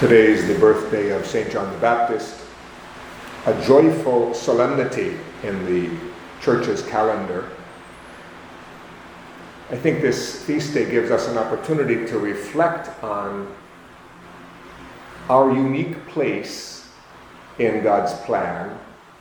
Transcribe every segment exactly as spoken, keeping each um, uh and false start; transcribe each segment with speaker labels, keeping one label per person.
Speaker 1: Today is the birthday of Saint John the Baptist, a joyful solemnity in the Church's calendar. I think this feast day gives us an opportunity to reflect on our unique place in God's plan,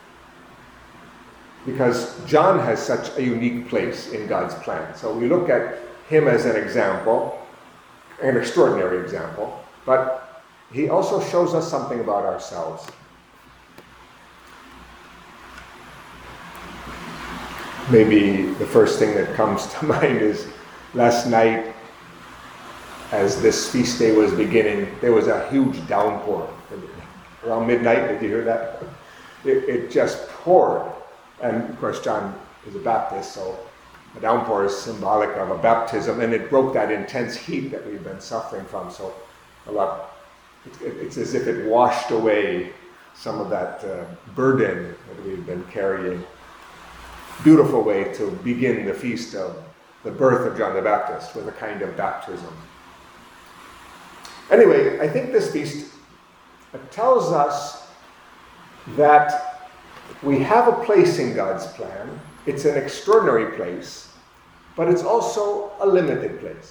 Speaker 1: because John has such a unique place in God's plan. So we look at him as an example, an extraordinary example, but he also shows us something about ourselves. Maybe the first thing that comes to mind is last night, as this feast day was beginning, there was a huge downpour. Around midnight, did you hear that? It, it just poured. And of course, John is a Baptist, so a downpour is symbolic of a baptism, and it broke that intense heat that we've been suffering from. So a lot, it, it's as if it washed away some of that uh, burden that we've been carrying. Beautiful way to begin the feast of the birth of John the Baptist, with a kind of baptism. Anyway, I think this feast tells us that we have a place in God's plan. It's an extraordinary place, but it's also a limited place.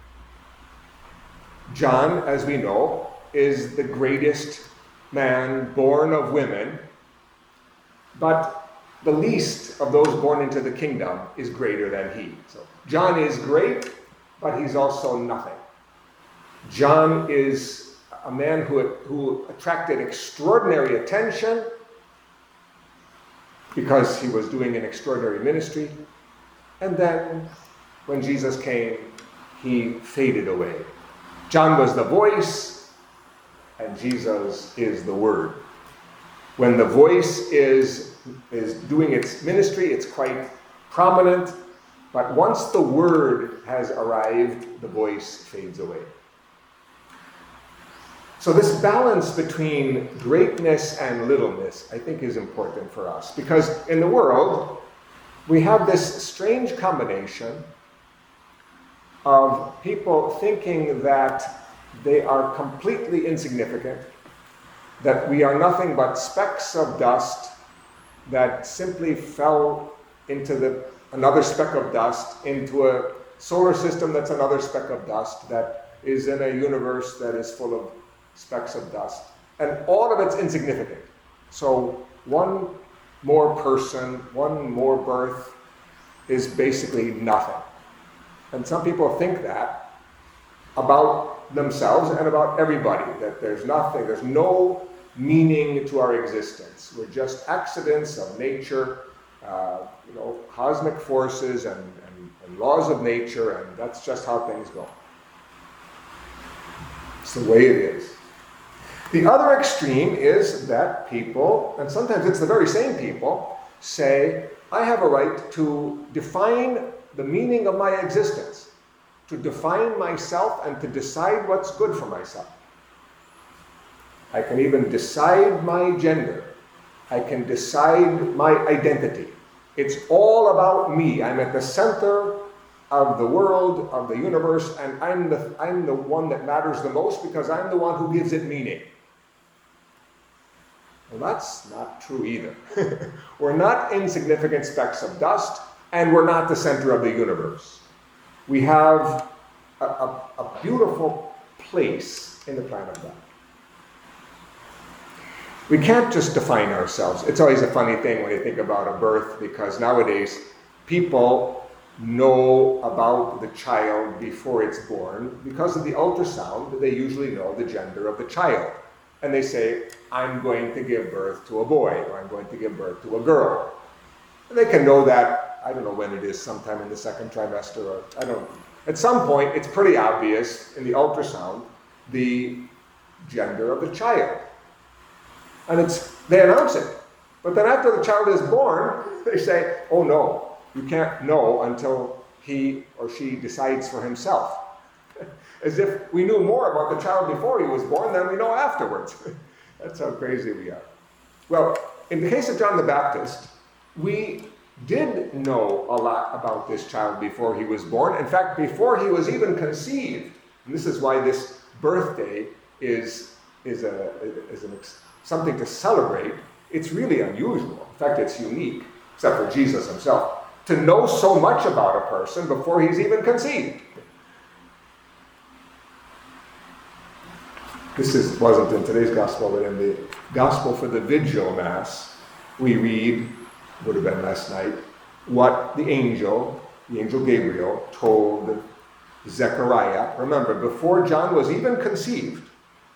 Speaker 1: John, as we know, is the greatest man born of women, but the least of those born into the kingdom is greater than he. So John is great, but he's also nothing. John is a man who, who attracted extraordinary attention because he was doing an extraordinary ministry. And then when Jesus came, he faded away. John was the voice, and Jesus is the word. When the voice is is doing its ministry, it's quite prominent, but once the word has arrived, the voice fades away. So this balance between greatness and littleness, I think, is important for us, because in the world, we have this strange combination of people thinking that they are completely insignificant, that we are nothing but specks of dust that simply fell into the another speck of dust, into a solar system that's another speck of dust, that is in a universe that is full of specks of dust. And all of it's insignificant. So one more person, one more birth is basically nothing. And some people think that about themselves and about everybody, that there's nothing, there's no meaning to our existence. We're just accidents of nature, uh, you know, cosmic forces and, and, and laws of nature, and that's just how things go. It's the way it is. The other extreme is that people, and sometimes it's the very same people, say, I have a right to define the meaning of my existence, to define myself and to decide what's good for myself. I can even decide my gender. I can decide my identity. It's all about me. I'm at the center of the world, of the universe, and I'm the, I'm the one that matters the most because I'm the one who gives it meaning. Well, that's not true either. We're not insignificant specks of dust, and we're not the center of the universe. We have a, a, a beautiful place in the plan of God. We can't just define ourselves. It's always a funny thing when you think about a birth, because nowadays people know about the child before it's born. Because of the ultrasound, they usually know the gender of the child. And they say, I'm going to give birth to a boy, or I'm going to give birth to a girl. And they can know that, I don't know when it is, sometime in the second trimester, or I don't know. At some point, it's pretty obvious in the ultrasound, the gender of the child. And it's they announce it. But then after the child is born, they say, oh no, you can't know until he or she decides for himself. As if we knew more about the child before he was born than we know afterwards. That's how crazy we are. Well, in the case of John the Baptist, we did know a lot about this child before he was born. In fact, before he was even conceived. And this is why this birthday is is, a, is an, something to celebrate, it's really unusual. In fact, it's unique, except for Jesus himself, to know so much about a person before he's even conceived. This is, wasn't in today's gospel, but in the gospel for the Vigil Mass, we read, would have been last night, what the angel, the angel Gabriel, told Zechariah. Remember, before John was even conceived,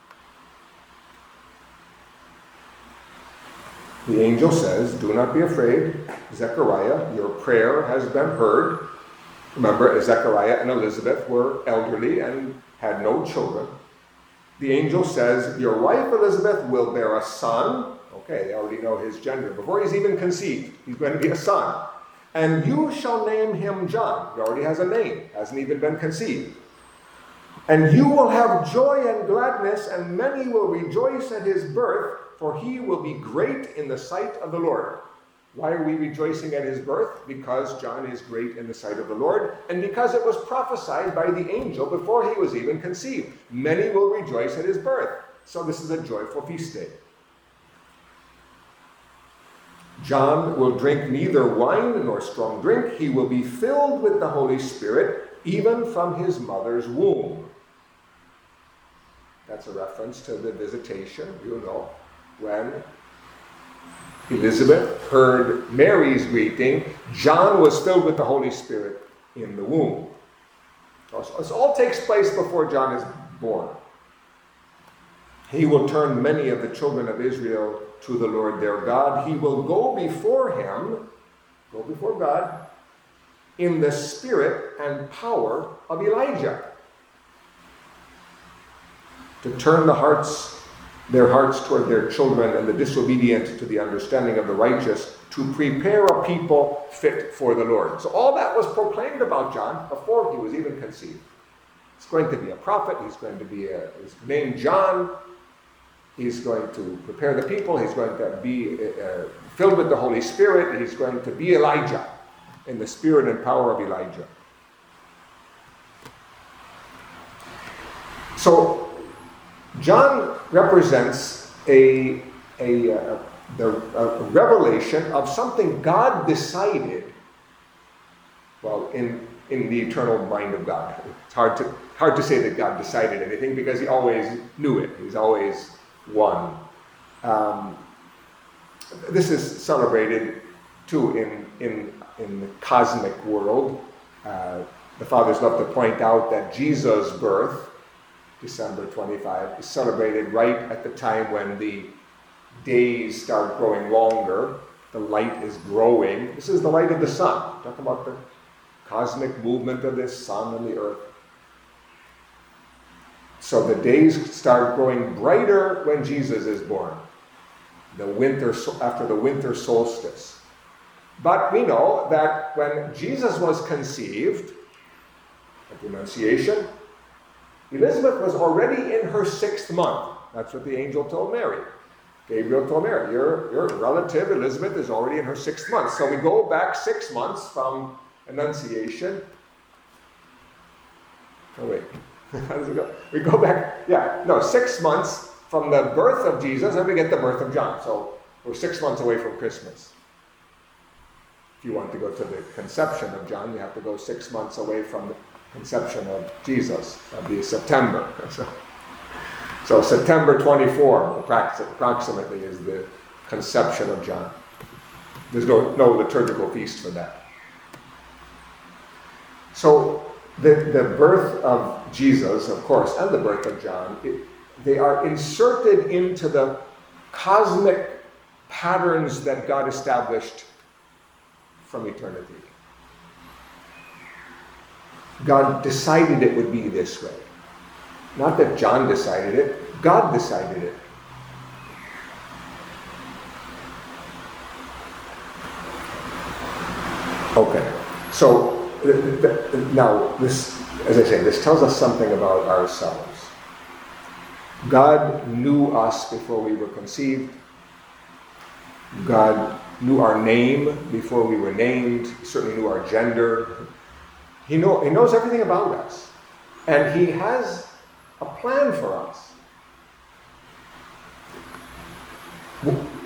Speaker 1: the angel says, "Do not be afraid, Zechariah, your prayer has been heard." Remember, Zechariah and Elizabeth were elderly and had no children. The angel says, "Your wife Elizabeth will bear a son." Okay, they already know his gender. Before he's even conceived, he's going to be a son. "And you shall name him John." He already has a name, hasn't even been conceived. "And you will have joy and gladness, and many will rejoice at his birth, for he will be great in the sight of the Lord." Why are we rejoicing at his birth? Because John is great in the sight of the Lord, and because it was prophesied by the angel before he was even conceived. Many will rejoice at his birth. So this is a joyful feast day. John will drink neither wine nor strong drink. He will be filled with the Holy Spirit, even from his mother's womb. That's a reference to the visitation, you know, when Elizabeth heard Mary's greeting. John was filled with the Holy Spirit in the womb. So this all takes place before John is born. He will turn many of the children of Israel to the Lord their God. He will go before him, go before God, in the spirit and power of Elijah, to turn the hearts, their hearts toward their children and the disobedient to the understanding of the righteous, to prepare a people fit for the Lord. So all that was proclaimed about John before he was even conceived. He's going to be a prophet. He's going to be a, he's named John. He's going to prepare the people. He's going to be uh, filled with the Holy Spirit. He's going to be Elijah, in the spirit and power of Elijah. So John represents a, a, a, the, a revelation of something God decided, well, in, in the eternal mind of God. It's hard to, hard to say that God decided anything because he always knew it. He's always one. Um, this is celebrated too in, in, in the cosmic world. Uh, the fathers love to point out that Jesus' birth, December twenty-fifth, is celebrated right at the time when the days start growing longer. The light is growing. This is the light of the sun. Talk about the cosmic movement of this sun and the earth. So the days start growing brighter when Jesus is born, the winter after the winter solstice. But we know that when Jesus was conceived at the Annunciation, Elizabeth was already in her sixth month. That's what the angel told Mary. Gabriel told Mary, your, your relative Elizabeth is already in her sixth month. So we go back six months from Annunciation. Oh wait, how does it go? We go back, yeah, no, six months from the birth of Jesus, and we get the birth of John. So we're six months away from Christmas. If you want to go to the conception of John, you have to go six months away from the conception of Jesus. That'd be September. So, so September twenty-fourth, approximately, is the conception of John. There's no, no liturgical feast for that. So the, the birth of Jesus, of course, and the birth of John, it, they are inserted into the cosmic patterns that God established from eternity. God decided it would be this way. Not that John decided it, God decided it. Okay, so now this, as I say, this tells us something about ourselves. God knew us before we were conceived. God knew our name before we were named. He certainly knew our gender. He, know, he knows everything about us. And he has a plan for us.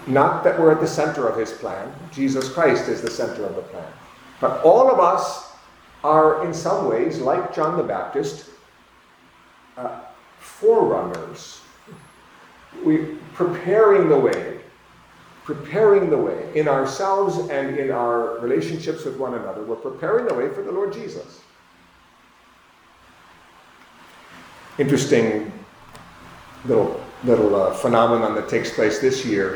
Speaker 1: Not that we're at the center of his plan. Jesus Christ is the center of the plan. But all of us are in some ways, like John the Baptist, uh, forerunners. We preparing the way, preparing the way in ourselves and in our relationships with one another. We're preparing the way for the Lord Jesus. Interesting little little uh, phenomenon that takes place this year.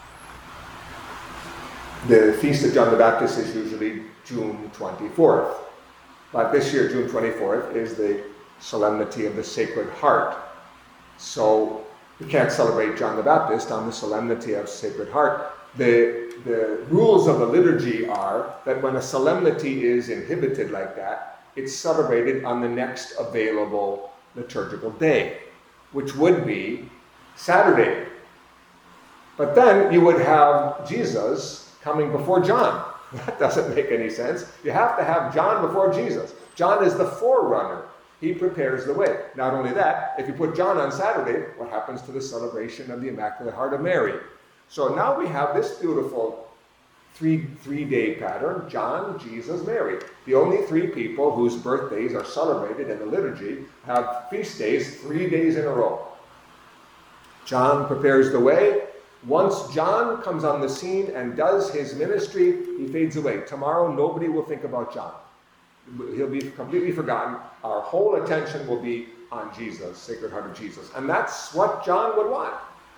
Speaker 1: The feast of John the Baptist is usually June twenty-fourth. But this year, June twenty-fourth, is the Solemnity of the Sacred Heart. So we can't celebrate John the Baptist on the Solemnity of Sacred Heart. The, the rules of the liturgy are that when a solemnity is inhibited like that, it's celebrated on the next available liturgical day, which would be Saturday. But then you would have Jesus coming before John. That doesn't make any sense. You have to have John before Jesus. John is the forerunner. He prepares the way. Not only that, if you put John on Saturday, what happens to the celebration of the Immaculate Heart of Mary? So now we have this beautiful three, three-day pattern: John, Jesus, Mary. The only three people whose birthdays are celebrated in the liturgy have feast days three days in a row. John prepares the way. Once John comes on the scene and does his ministry, he fades away. Tomorrow, nobody will think about John. He'll be completely forgotten. Our whole attention will be on Jesus, Sacred Heart of Jesus. And that's what John would want.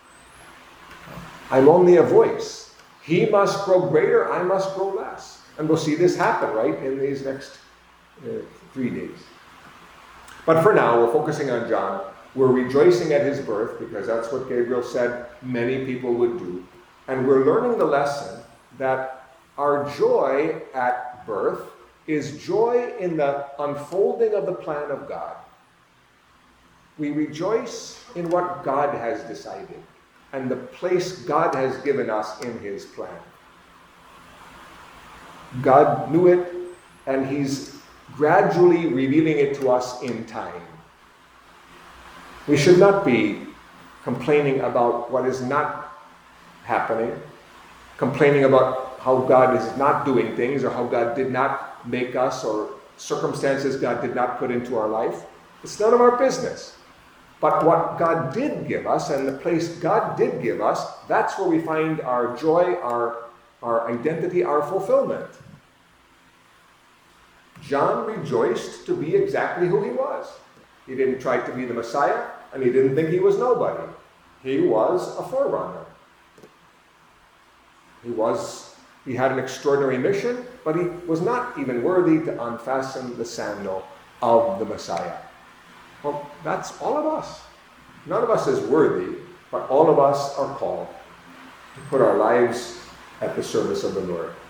Speaker 1: I'm only a voice. He must grow greater, I must grow less. And we'll see this happen, right, in these next uh, three days. But for now, we're focusing on John. We're rejoicing at his birth because that's what Gabriel said many people would do. And we're learning the lesson that our joy at birth is joy in the unfolding of the plan of God. We rejoice in what God has decided and the place God has given us in his plan. God knew it, and he's gradually revealing it to us in time. We should not be complaining about what is not happening, complaining about how God is not doing things or how God did not make us or circumstances God did not put into our life. It's none of our business. But what God did give us and the place God did give us, that's where we find our joy, our, our identity, our fulfillment. John rejoiced to be exactly who he was. He didn't try to be the Messiah, and he didn't think he was nobody. He was a forerunner. He was, he had an extraordinary mission, but he was not even worthy to unfasten the sandal of the Messiah. Well, that's all of us. None of us is worthy, but all of us are called to put our lives at the service of the Lord.